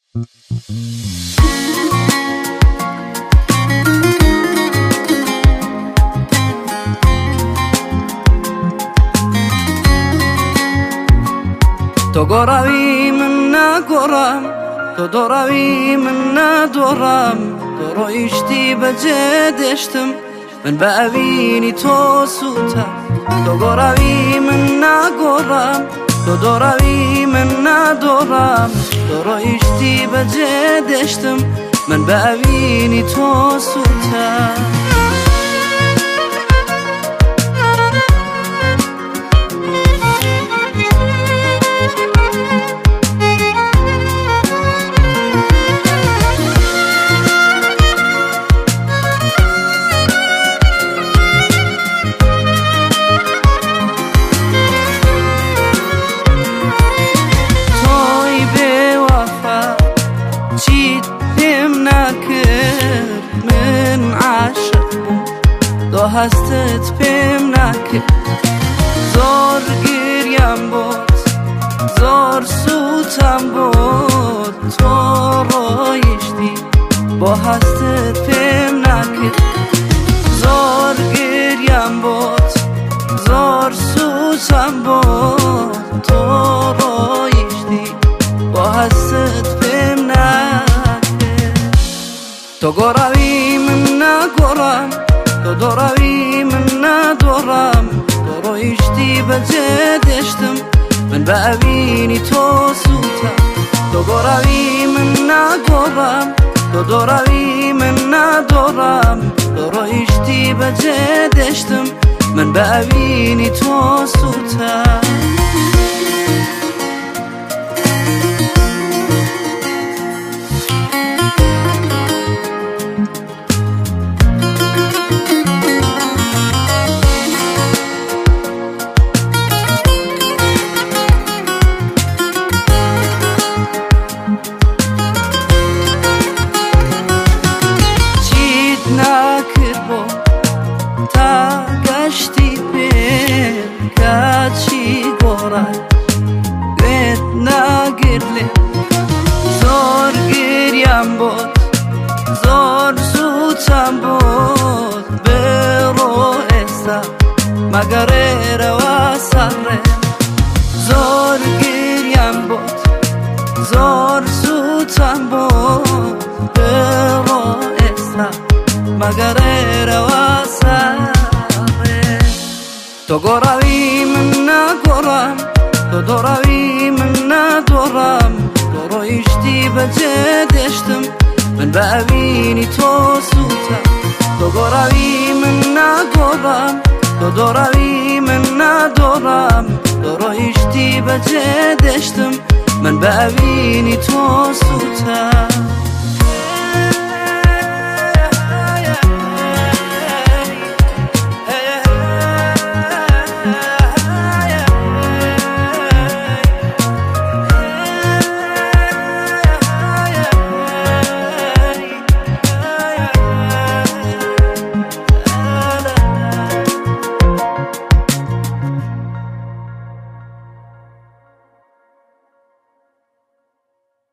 تو گروی من نگرم، تو دروی من ندارم. تو رو ایشتی به جدشتم، من به اوینی تو سوتم. تو گروی من نگرم، تو دروی من ندارم. تو رو ایشتی به جدشتم، من به اوینی تو سوتم. من عاشق تو هستت بهم نکرد. زار گریم بود، زار سوتم بود. تو رایشتی با هستت بهم نکرد. زار گریم بود، زار سوتم بود. تو رایشتی با هستت بهم نکرد. تو گروی من نگرم، تو دروی من ندارم. تو رو ایشتی به جدشتم، من به اوینی تو سوتم. تو گروی من نگرم، تو دروی من ندارم. تو رو ایشتی به جدشتم، من به اوینی تو سوتم. تا گشتی پیم کچی گورای گویت نگرلی. زار گریم بود، زار سوتم بود. برو ایسا مگر روا سره. زار گریم بود، زار سوتم بود. برو ایسا مگر روا سره. تو گروی من نگرم، تو دروی من ندارم. تو رو ایشتی به جدشتم، من به اوینی تو سوتم. تو گروی من نگرم، تو دروی من ندارم. تو رو ایشتی به جدشتم، من به اوینی تو سوتم.